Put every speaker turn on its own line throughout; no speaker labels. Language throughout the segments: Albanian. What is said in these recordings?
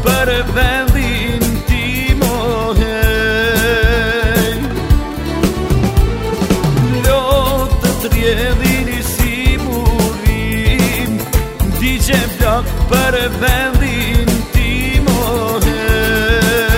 për vendin tim, o hej. Lotë të rjedhin si burim, digje flok për vendin tim, o hej.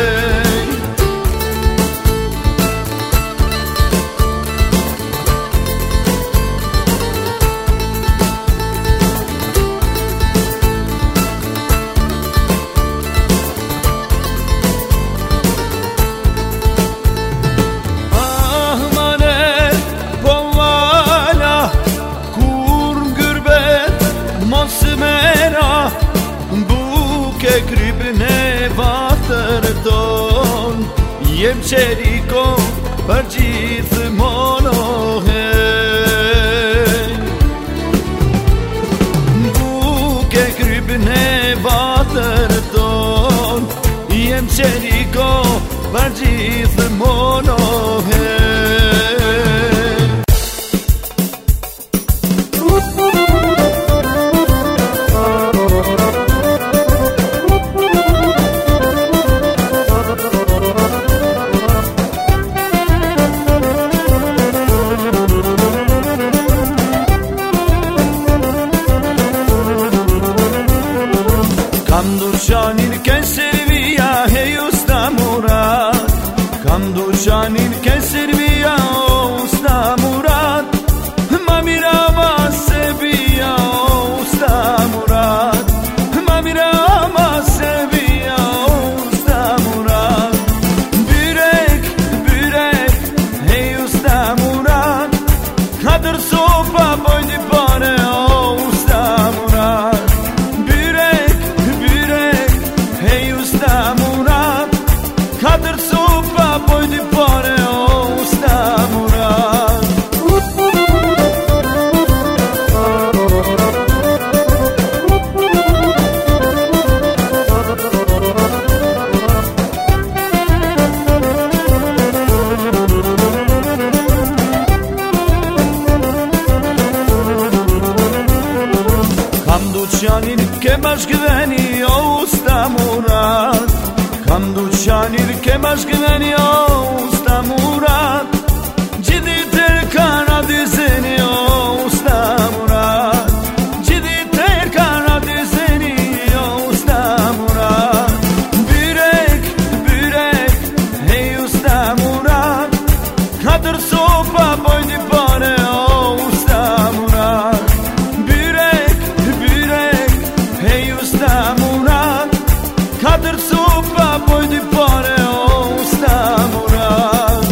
Buke krypën e vatër ton, jem qeriko për gjithë mono hej. Buke krypën e vatër ton, jem qeriko për gjithë mono hej. Kam duçanin ke servia, hey usta Murat. Kam duçanin ke servia, o usta Murat. Ma mira ma sevia, o usta Murat. Ma mira ma sevia, o usta Murat. Bürek, bürek, hey usta Murat. Kadır sopa boynu bana, o usta Murat. Kadër sopa pojdi pare, o usta Murat. Kam duçanin ke bashkëdheni, o usta Murat. Kam duçanin ke bashkëdheni, o usta Murat. Gjithi tërkana dyzeni, o usta Murat. Gjithi tërkana dyzeni, o usta Murat. Byrek, byrek, hey usta Murat. Katër sopa pojdi pare, o usta Murat. Byrek, byrek, hey usta Murat. Katër sopa pojdi pare, o usta Murat.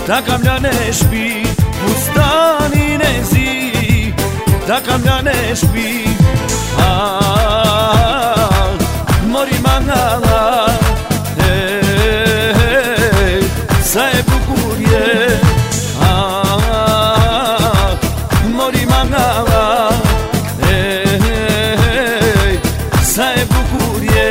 ta kam lane shpi, bustanin e zi, ta kam lane shpi. Mori mangala, sa e bukur je. Mori mangala, sa e bukur je.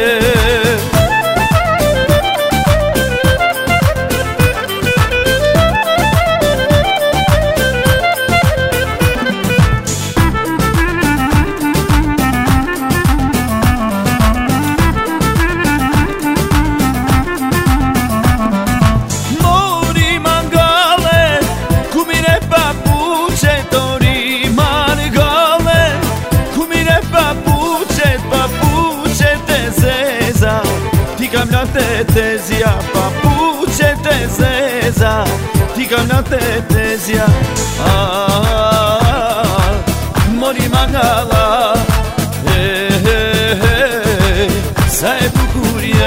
Tetezia, papuče te zeza, ti kam na tetezia. Mori mangala, sa e bukur je.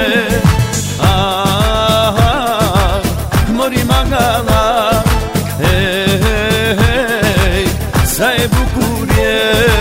Mori mangala, sa e bukur je.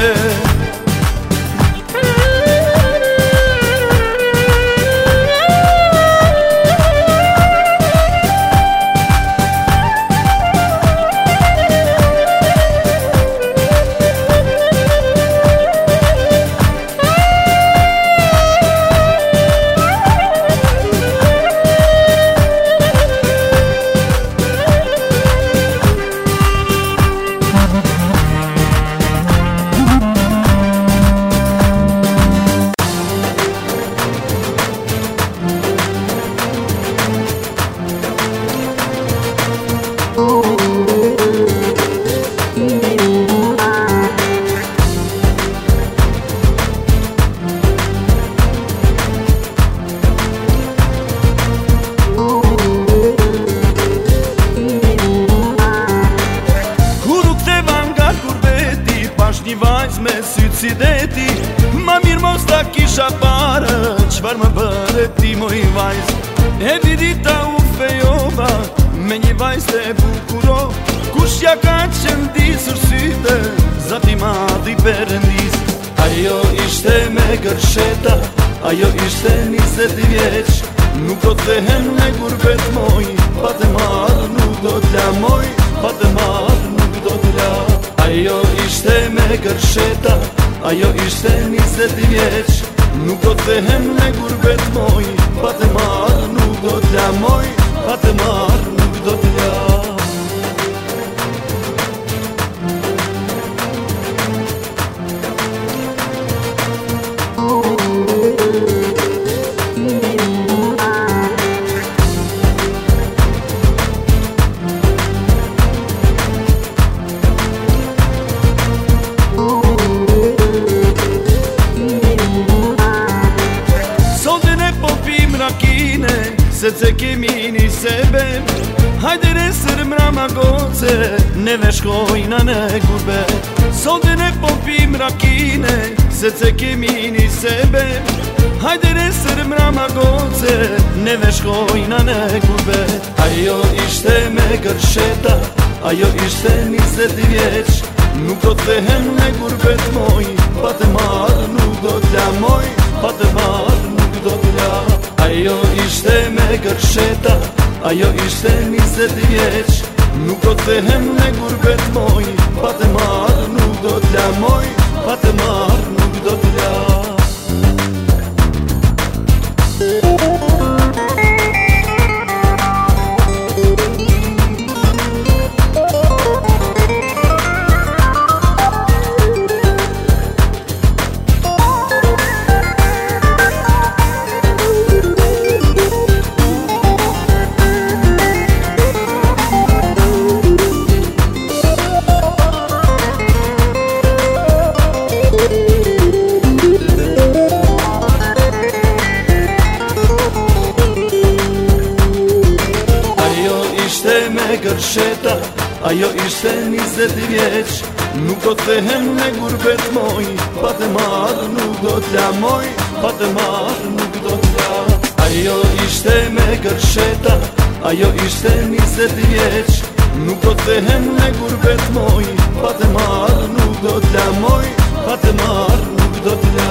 Një vajz me sytë si deti, ma mirë mos ta kisha parë, qfar më bërë ti moj vajz. E vidita u fejova, me një vajz të bukuro, kush ja ka qëndisur syte, zati madhi Perëndis. Ajo ishte me gërsheta, ajo ishte 20 vjeq, nuk do të hem në gurbet moj, pa të marë nuk do t'la moj, pa të marë nuk do t'la. Ajo ishte me gërsheta, ajo ishte 20 vjeq, nuk do të hem në gurbet moj, pa të marë nuk do t'la moj, pa të marë nuk do t'la. Se ce kemi një sebe, hajde ne sërmra ma goce, neve shkojna në gurbet. Sonde ne popim rakine, se ce kemi një sebe, hajde ne sërmra ma goce, neve shkojna në gurbet. Ajo ishte me gërsheta, ajo ishte 20 vjeq, nuk do të hem në gurbet moj, pa të marë nuk do t'la moj, pa të marë nuk do t'la. Ajo ishte me gërsheta, ajo ishte 20 vjeq, nuk do të hem në gurbet moj, pa të marë nuk do t'la moj, pa të marë nuk do t'la. Gërsheta, ajo ishte 20 vjeq, nuk do të hem në gurbet moj, pa të marë nuk do t'la moj, pa të marë nuk do t'la. Ajo ishte me gërsheta, Ajo ishte 20 vjeq, nuk do të hem me gurbet moj, pa të marrë nuk do t'la moj, pa të marrë nuk do t'la.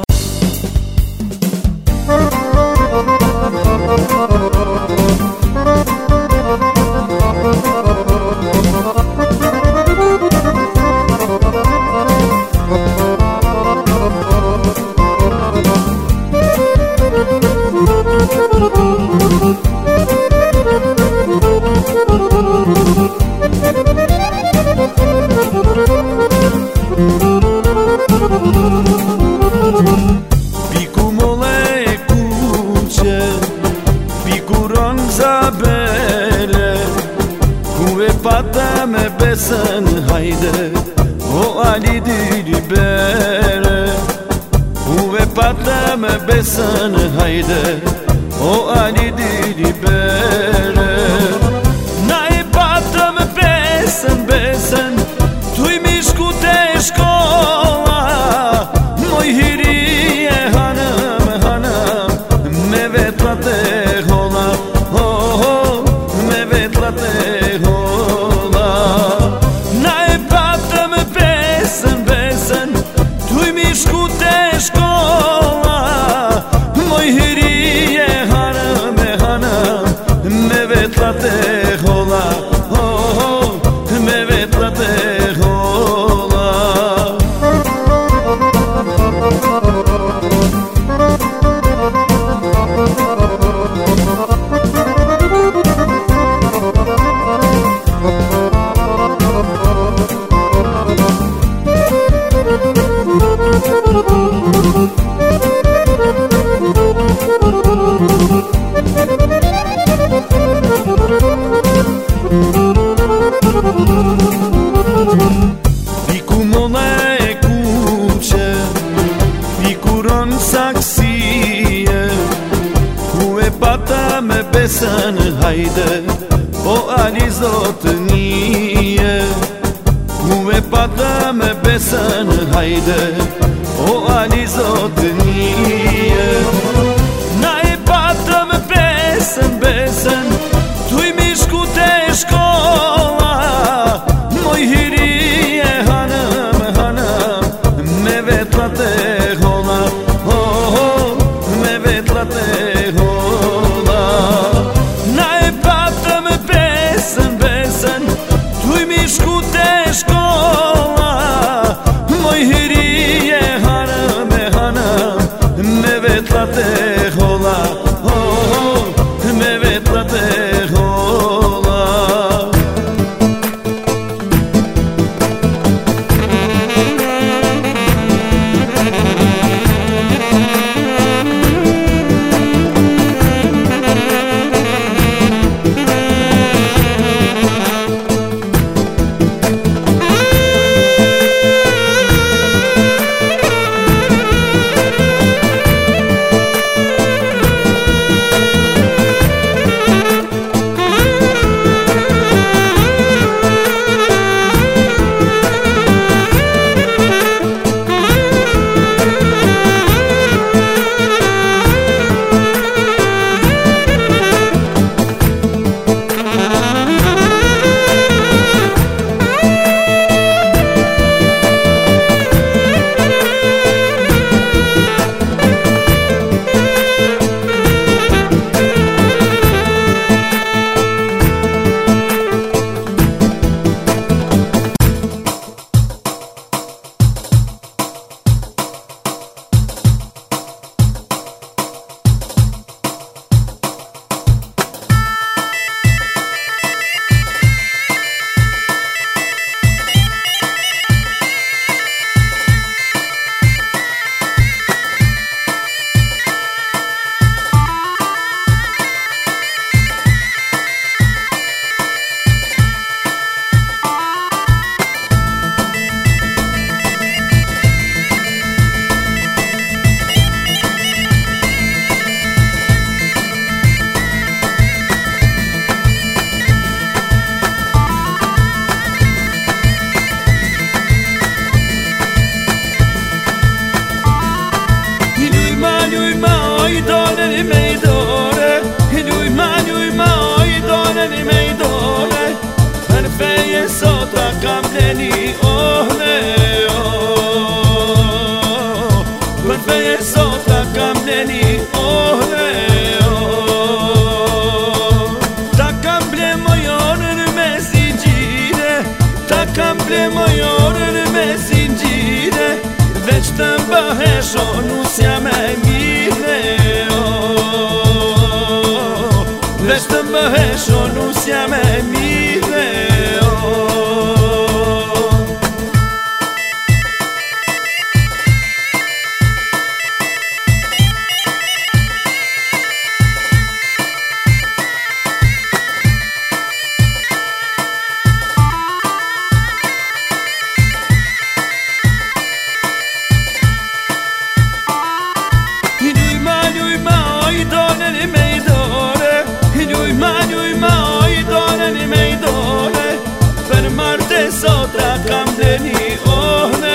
Piku mole e kuqe, piku ron zabele, ku e pata me besën hajde, o ali dili bere. Ku e pata me besën hajde, o ali dili bere. Na e pata me besën, tuj mi shku te shkolla, moj hiri e hanëm, me vetrat e holla, me vetrat e holla. Na e patëm besën, tuj mi shku te shkolla, moj hiri e hanëm, me vetrat e holla, me vetrat e holla. Piku molla e kuqe, piku ron saksie, ku e pata me besën hajde, o ali zotënie. Ku e pata me besën hajde, o ali zotënie. Na e pata me besën, tuj mi shku te shkolla, moj hiri e hanëm, me vetrat e holla, me vetrat e holla. Na e patëm besën, tuj mi shku te shkolla, moj hiri e hanëm, me vetrat e
doneni me dole për feje sota kam bleni ohne oh për feje sota kam bleni ohne oh ta kam ble mojonën me zingjire ta kam ble mojonën me zingjire veç të bëhesh o nusja me mire veç të bëhesh o nusja me mire Sotra kam bleni ohne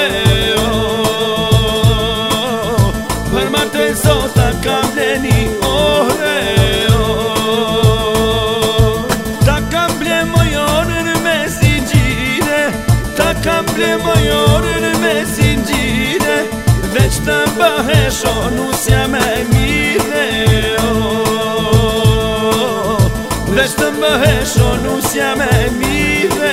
oh për martë sota kam bleni ohne oh ta kam ble mojonën me zingjire ta kam ble mojonën me zingjire veç të bëhesh o nusja me mire oh veç të bëhesh o nusja me mire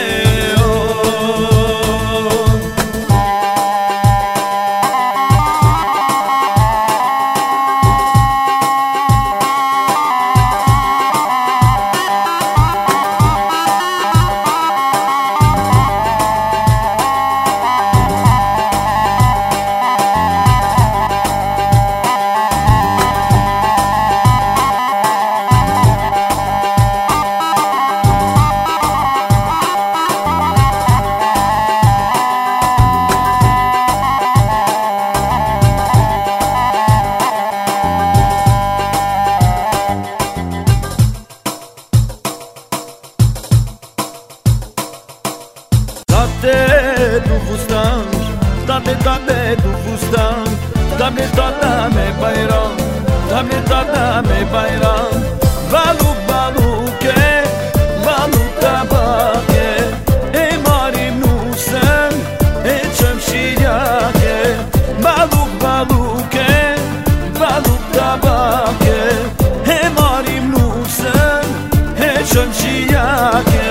Du fustan, tate du fustan, tate me bayram, tate me bayram. Baluk baluke, baluk tabake, e marim nusen, e çamşiryake. Baluk baluke, baluk tabake, e marim nusen, e çamşiryake.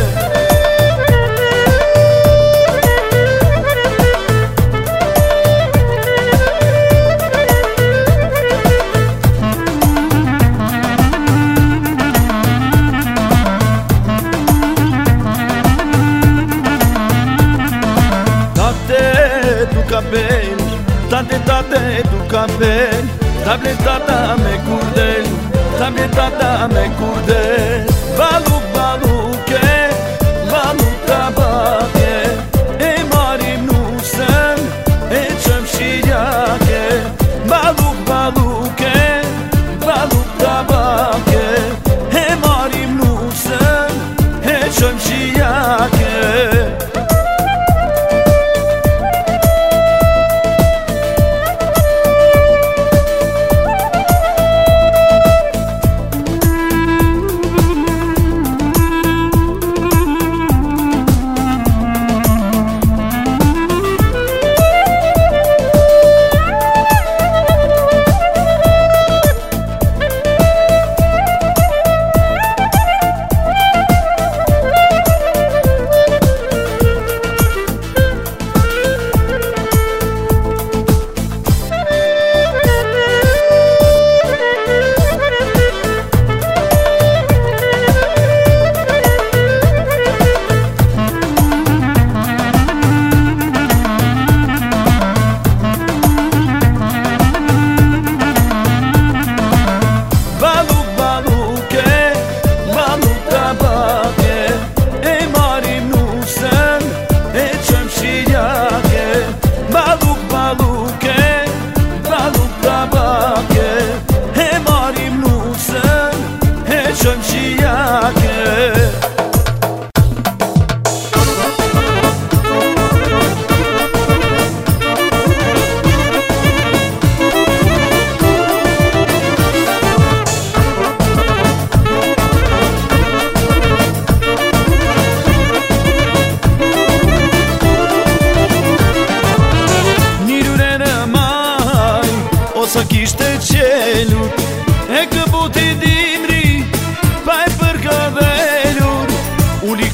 Tate du capel, tabletata me curdel, tabletata me curdel. Baluk baluke, baluk tabake, e marim nusen, e çamşiryake. Baluk baluke, baluk tabake, e marim nusen, e çamşiryake.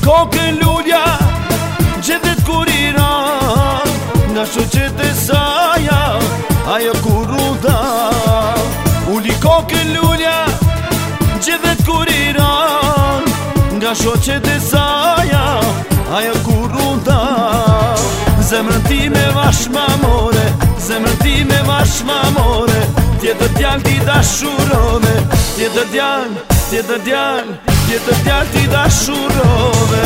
kokë lullja gjedet kur i ran nga shoqet e saja ajo kur u dha. Uli kokë lullja gjedet kur i ran nga shoqet e saja ajo kur u dha. Zemrën ti me vash ma more, zemrën ti me vash ma more, tjetër djall ti dashurove, tjetër djall, tjetër djall, tjetër djall ti dashurove.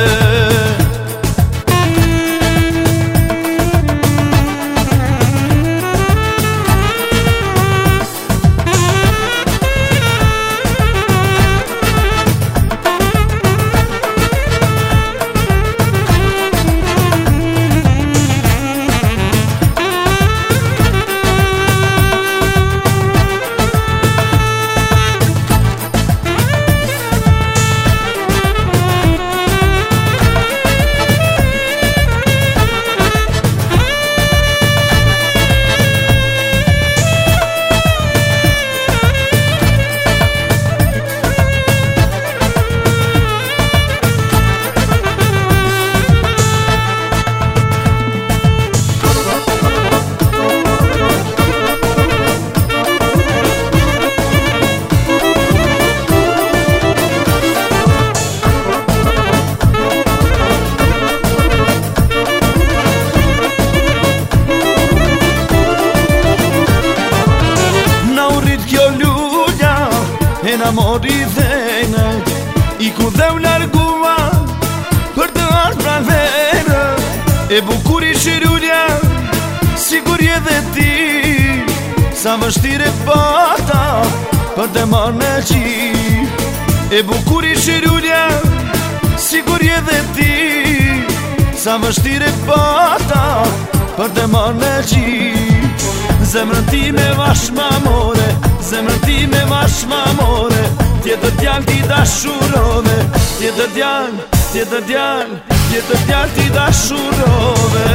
Na mori dhejnë i ku dhe u largua për të ardhë pra vene. E bukur i shirullja sigur je dhe ti, sa vështire pata për të marrë në qi. E bukur i shirullja sigur je dhe ti, sa vështire pata për të marrë në qi. Zemrën ti me vash ma more, zemrën ti me vash ma more, tjetër djall ti dashurove, tjetër djall, tjetër djall, tjetër djall ti dashurove.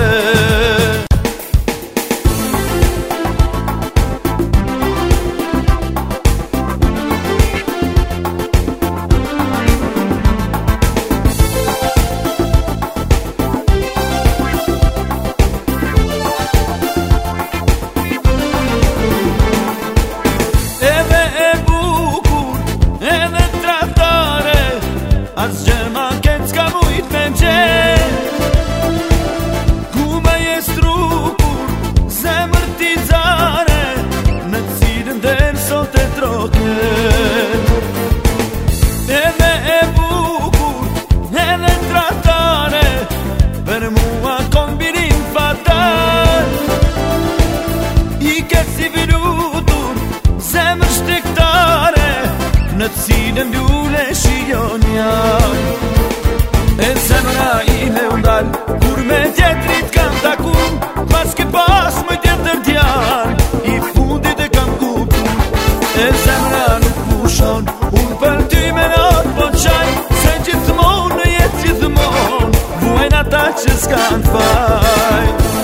As gjema ketë s'ka mujt me m'gjet, ku me jes trukur, zemër t'i zare, në cilën der sot e troket. Edhe e bukur, edhe tratare, për mua kombinim fatal. I ketë si vilutur, zemër shtektare, në cilën lule shion janë. E zemra ime undal, kur me tjetrit kam takun, pas ke pas më tjetër djall, i fundit e kam kuptu. E zemra nuk pushon, unë për ty me natë po qaj, se gjithmon në jetë gjithmon, vuajnë ata që s'kan faj.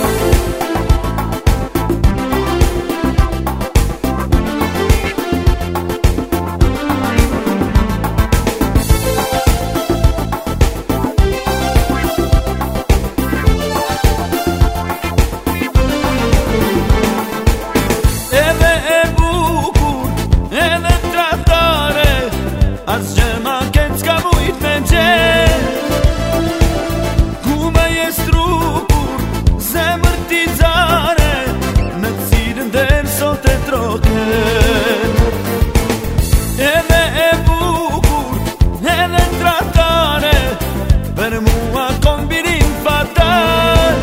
As gjema ketë s'ka mujt me m'gjet, ku me jes trukur, zemër t'i zare, në cilën der sot e troket. Edhe e bukur, edhe tratare, për mua kombinim fatal.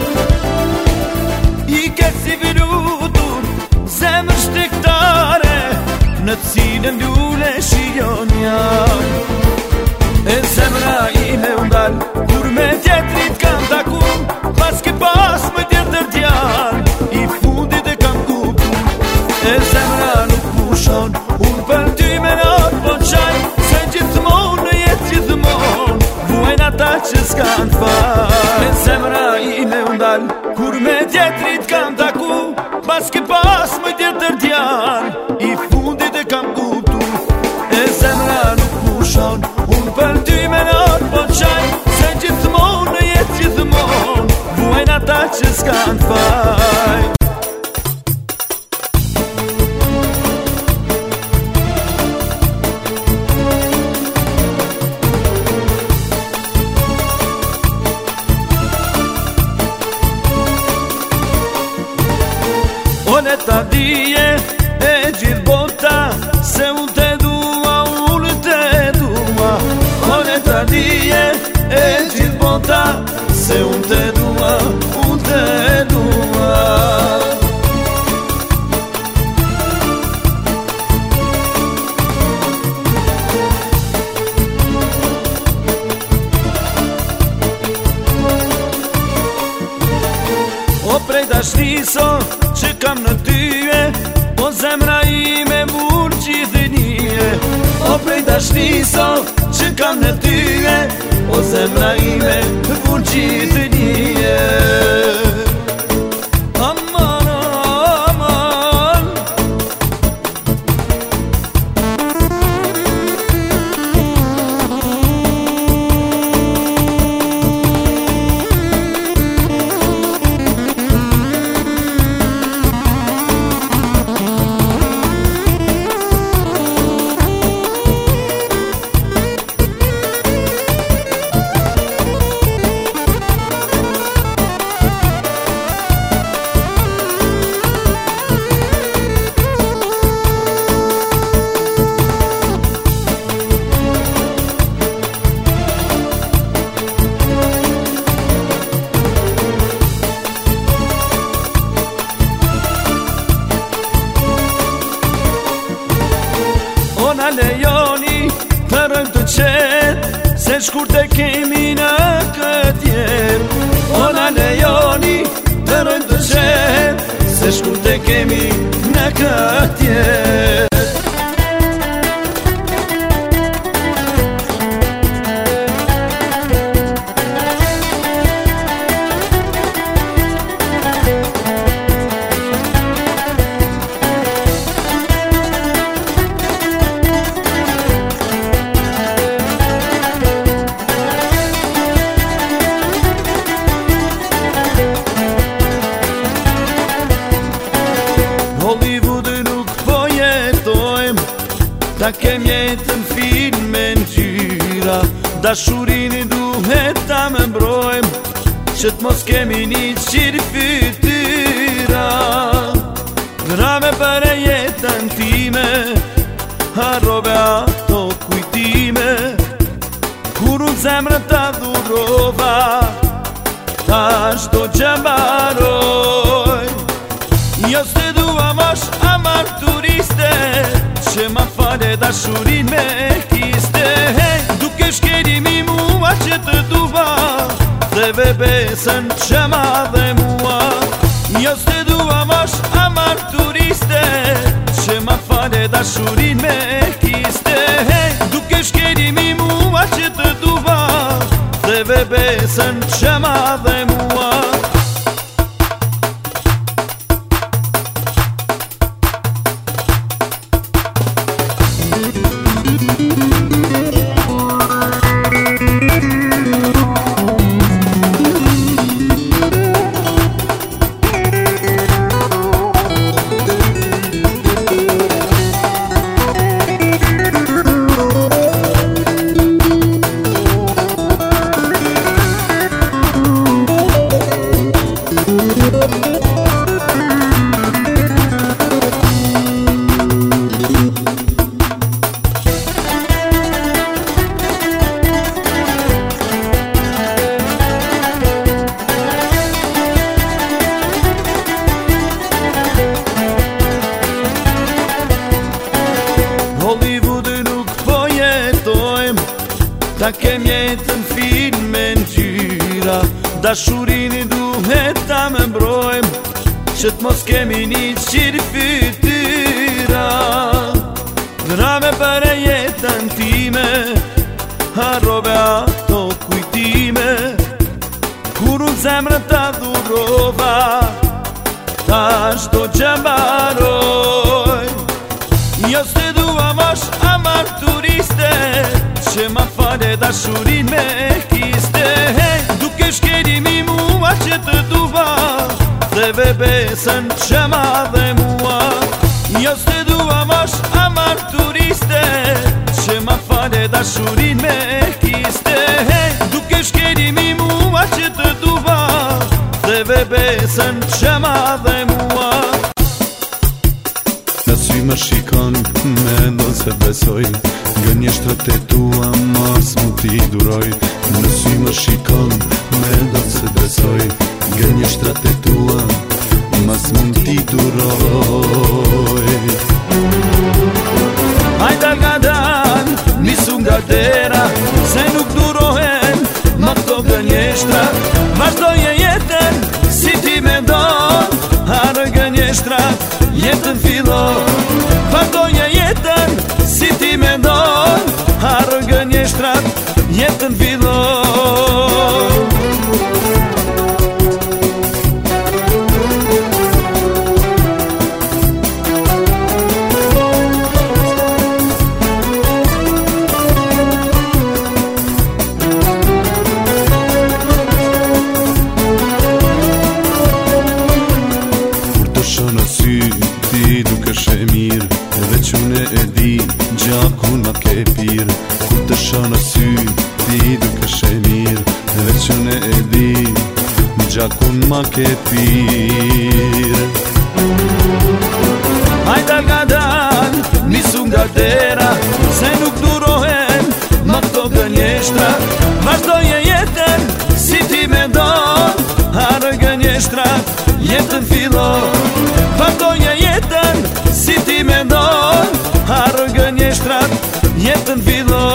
I ketë si vilutur, zemër shtektare, në cilën lule shion janë. E zemra ime undal, kur me tjetrit kam takun, pas ke pas më tjetër djall, i fundit e kam kuptu. E zemra nuk pushon, unë për ty me natë po qaj, se gjithmon në jetë gjithmon, vuajnë ata që s'kan faj. E zemra ime undal, kur me tjetrit kam taku, pas ke pas më tjetër djall, i fundit e kam kuptu. E zemra nuk pushon, unë për ty me natë po qaj, e gjithë bota, se unë te dua, unë te dua. O prej dashniso që kam në tyje, o zemra ime mur gjithënije. O prej dashniso që kam në tyje, o zemra ime mur gjithënije. Aman, aman. Ona lejoni të rëjmë të qetë, se shkurte kemi në këtë jetë. Ona lejoni të rëjmë të qetë, se shkurte kemi në këtë jetë. Hollywood nuk po jetojmë, ta kem jetën filme në gjyra. Dashurin duhet ta më mbrojmë, që t'mos kemi një qiri fytyra. Grave për e jetën time, harrove ato kujtime, kur unë zemrën ta dhurova, ta shto gjëmbaroj. Jo s'te dua mosh amar turiste, që ma fale dashurin me kiste. Duke shkerimi mua që të dua, dhe besën që ma dhe mua. Jo s'te dua mosh amar turiste, që ma fale dashurin me kiste. Duke shkerimi mua që të dua, dhe besën që ma dhe mua. Hollywood nuk po jetojmë, ta kem jetën filme në gjyra. Dashurin duhet ta më mbrojmë, që t'mos kemi një qiri fytyra. Grave për e jetën time, harrove ato kujtime, kur unë zemrën ta dhurova, ta shto gjëmbaroj. Jo s'te dua mosh amar turiste, që ma fale dashurin me kiste. Duke shkerimi mua që të dua, dhe besën që ma dhe mua. Jo s'te dua mosh amar turiste, që ma fale dashurin me kiste. Duke shkerimi mua që të dua, dhe besën që ma dhe mua.
Në sy më shikon, me ndonë se besoj, gënjeshtrat e tua mars mu t'i duroj. Në sy më shikon me do se besoj gënjeshtrat e tua mas mund t'i duroj.
Hajde nga dan, nisu nga dera, se nuk durohen ma këto gënjeshtra. Vazhdoje jetën si ti me don, harë gënjeshtrat, jetën fillo. Vazhdoje jetën si ti me don, harë gënjeshtrat, jetën fillo.
Shënë sy, ti dukesh e mirë, edhe qune e di, gjakun ma ke pirë. Kur të shënë sy, ti dukesh e mirë, edhe qune e di, gjakun ma ke pirë.
Hajde nga dan, nisu nga dera, se nuk durohen ma këto gënjeshtra. Vazhdoje jetën si ti me don, harë gënjeshtrat, jetën fillo. Vazhdoje jetën si ti me don, harë gënjeshtrat, jetën fillo.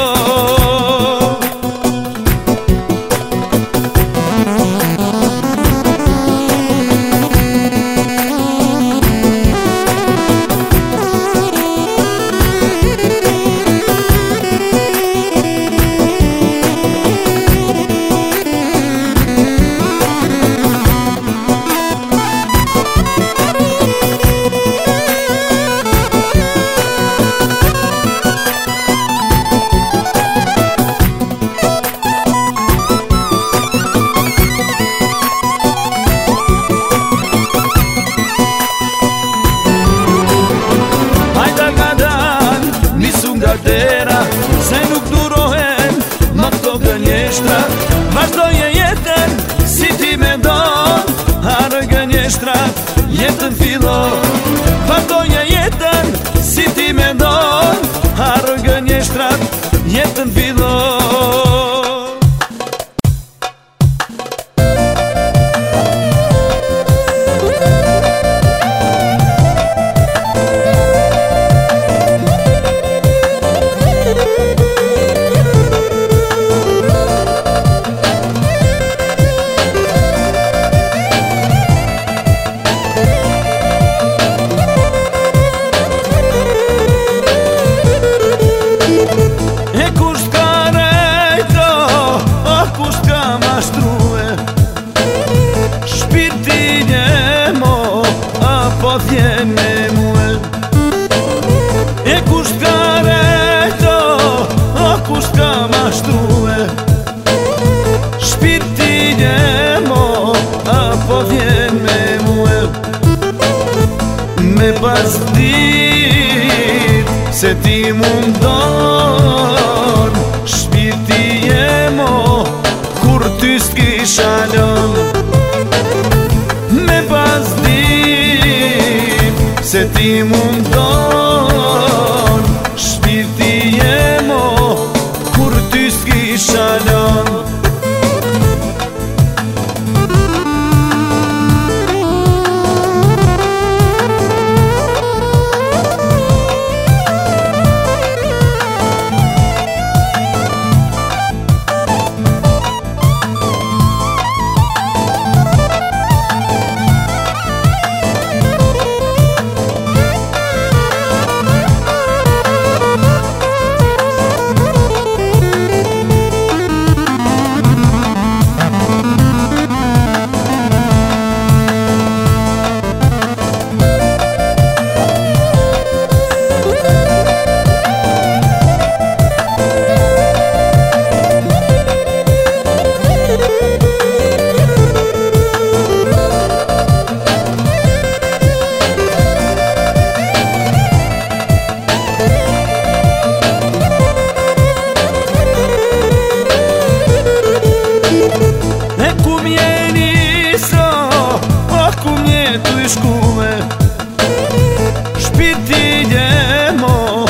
Se nuk durohen ma këto gënjeshtra. Vazhdoje jetën si ti me don, harë gënjeshtrat, jetën fillo. Vazhdoje jetën si ti me don, harë gënjeshtrat, jetën fillo. Shpirtin e mo, apo vjen me mue. E kusht ka rejto, a kusht ka mashtrue. Shpirtin e mo, apo vjen me mue. Me pas dit se ti mundon, shpirti e mo, kur ty s'kisha lën. Me pas dit se ti mundon, shpirti e mo, kur ty s'kisha lën.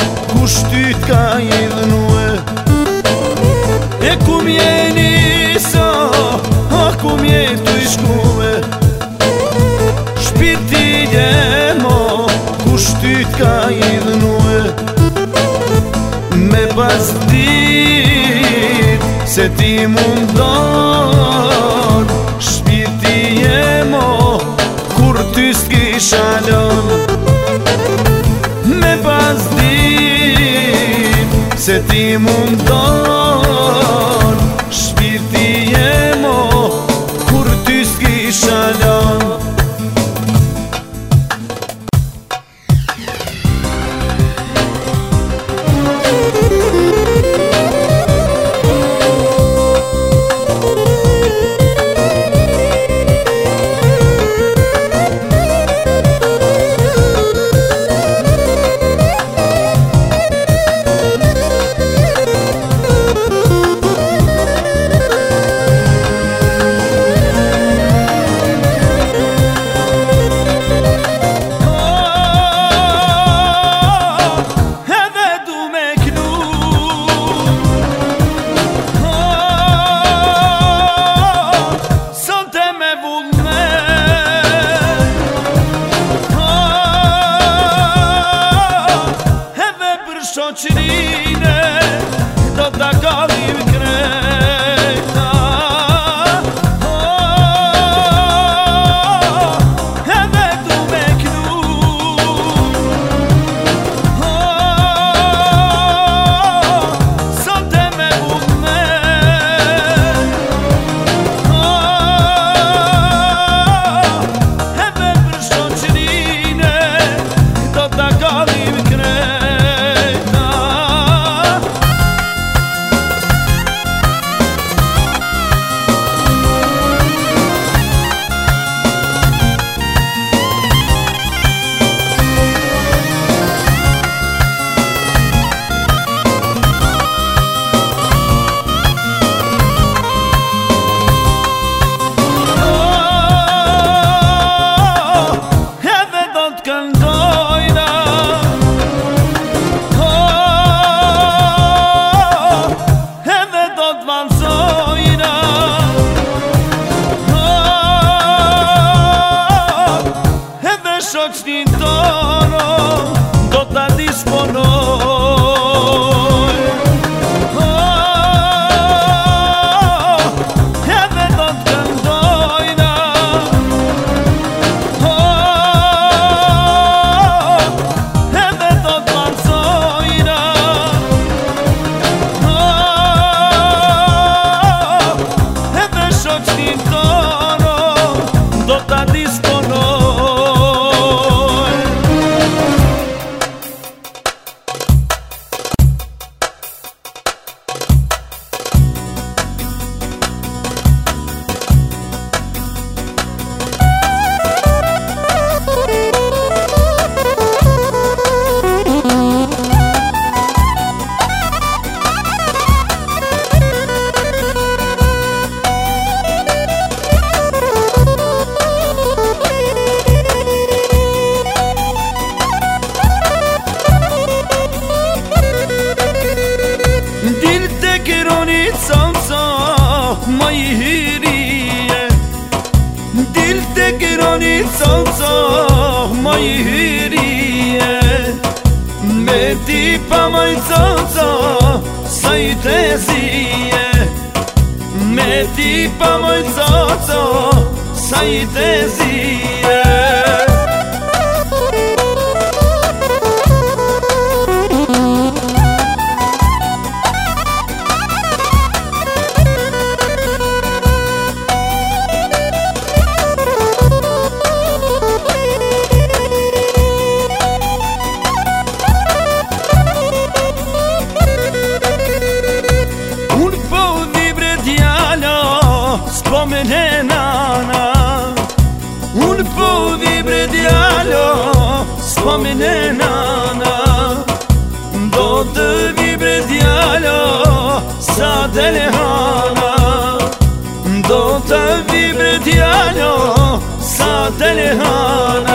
ka i dhënue. E ku mjeni se ku mjetu i shkuve Shpirti jemo kush ty t'ka i dhënue Me pas dit se ti mundon Shpirti jemo kur ty s'kisha lën Me pas dit se ti mundon Shpirti jemo kur ty s'kisha lën Shoqërine do t'a kallim krejta Edhe du me knu Sot e me vullne Edhe për shoqërine do t'a kallim krejta Shoqnin tono do t'a disponoj Edhe do t'këndojna Edhe do t'valsojna Edhe shoqnin tono do t'a disponoj Ma i hirije Dil të këroni co Ma i hirije Me ti pa maj co Sa i të zije Me ti pa maj co Sa i të zije S'po me ne nana Unë po vibre djalo S'po me ne nana Do të vibre djalo Sa telehana Do të vibre djalo Sa telehana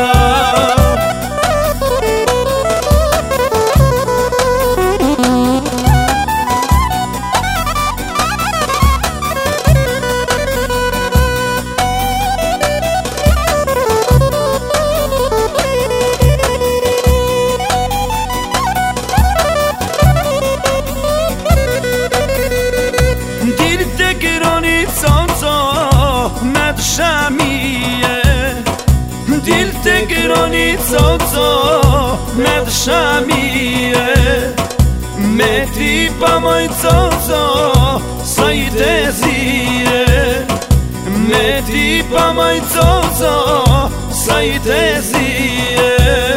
groni coco me dëshamie me ti pa moj coco sa I te zije me ti pa moj coco sa I te zije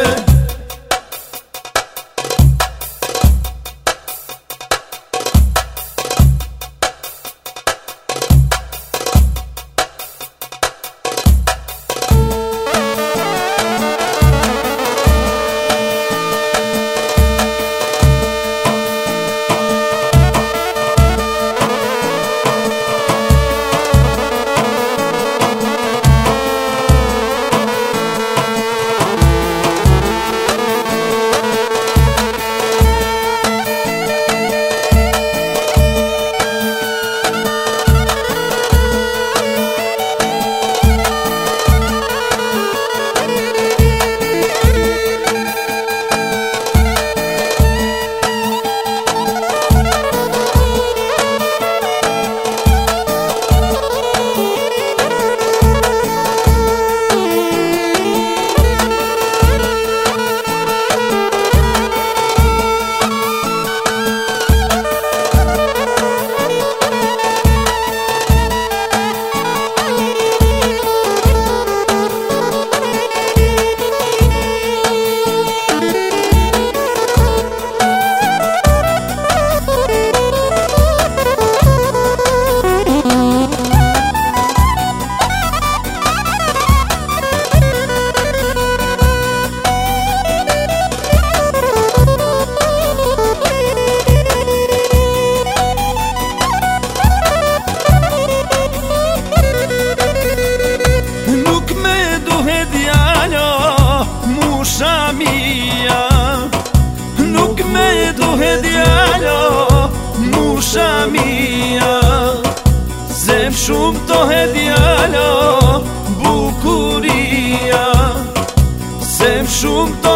Nuk me duhe djalo musha mia Zem shumë tohe djalo bukuria Zem shumë